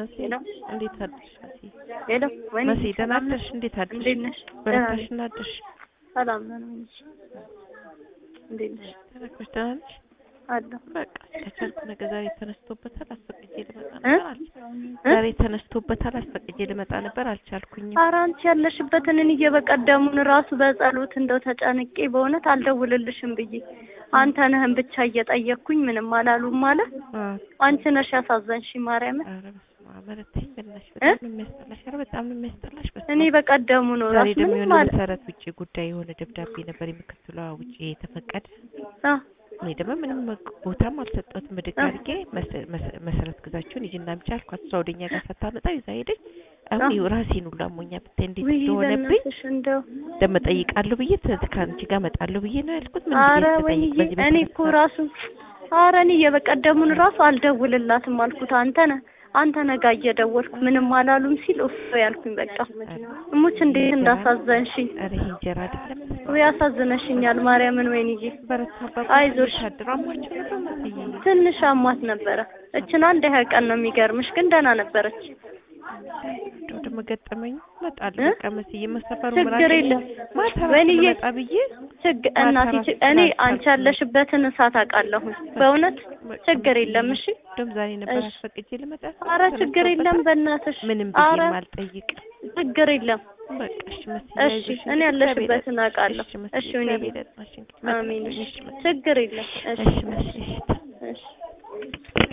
ሄሎ እንዴት አደርሽ? ሄሎ ወይኔ መሲ ደህና ነሽ? እንዴት አደርሽ? እንዴት ነሽ? በረታሽ እና አደርሽ? ሰላም ነን። እንዴት ነሽ? ደህና ነሽ? አለሁ። በቃ ከቻልኩ ነገ ዛሬ ተነስቶበታል አስፈቅጄ ልመጣ ነበር ዛሬ ተነስቶበታል አስፈቅጄ ልመጣ ነበር አልቻልኩኝም። ኧረ አንቺ ያለሽበትን እኔ በቀደሙን ራሱ በጸሎት እንደው ተጨንቄ በእውነት አልደውልልሽም ብዬ አንተ ነህን ብቻ እየጠየቅኩኝ ምንም አላሉም ማለት አንቺ ነሽ ያሳዘንሽኝ ማርያምን። ኧረ በስመ አብ በረታኝ በእናትሽ በጣም ነው የሚያስጠላሽ። ኧረ በጣም ነው የሚያስጠላሽ። እኔ በቀደሙ ነው ዛሬ ራሱ ደግሞ ምንም የሆነ ማለት መሰረት ውጪ ጉዳይ የሆነ ደብዳቤ ነበር የምክትሏ ውጪ የተፈቀደ እኔ ደግሞ ምንም ቦታም አልሰጠሁትም። ብድግ አድርጌ መሰረት ግዛቸውን ይዤና አምጪ አልኳት። እሷ ወደኛ ጋር ሳታመጣ ይዛ ሄደች። አሁን ራሴን ሁሉ አሞኛ ብታይ እንዴት እንደሆነብኝ ደም እጠይቃለሁ ብዬ ከአንቺ ጋር እመጣለሁ ብዬ ነው ያልኩት። ምን ብዬ ተጠይቅ በዚህ እኔ እኮ ራሱ ኧረ እኔ የበቀደሙን ራሱ አልደውልላትም አልኩት። አንተ ነጋ እየደወልኩ ምንም አላሉም ሲል እፍ ያልኩኝ በቃ እሙች እንዴት እንዳሳዘንሽኝ። ኧረ ይሄ እንጀራ አይደለም ወይ ያሳዝነሽኛል ማርያምን። ወይንዬ አይዞሽ አድራማቸው ነበር ትንሽ አሟት ነበረ። እችን አንድ ቀን ነው የሚገርምሽ ግን ደህና ነበረች። ደግሞ ገጠመኝ እመጣለሁ በቃ መስዬ መሰፈሩ ችግር የለም ወይንዬ መጣ ብዬ እናቴ እኔ አንቺ ያለሽበትን እሳት አውቃለሁ በእውነት ችግር የለም። እሺ ደም ዛሬ ነበር አስፈቅጄ ልመጣ። ኧረ ችግር የለም በእናትሽ ምንም ብዬ ማልጠይቅ ችግር የለም። በቃ እሺ መስዬ እሺ እኔ ያለሽበትን አውቃለሁ። እሺ ወይንዬ አሜን ችግር የለም። እሺ እሺ መስዬ እሺ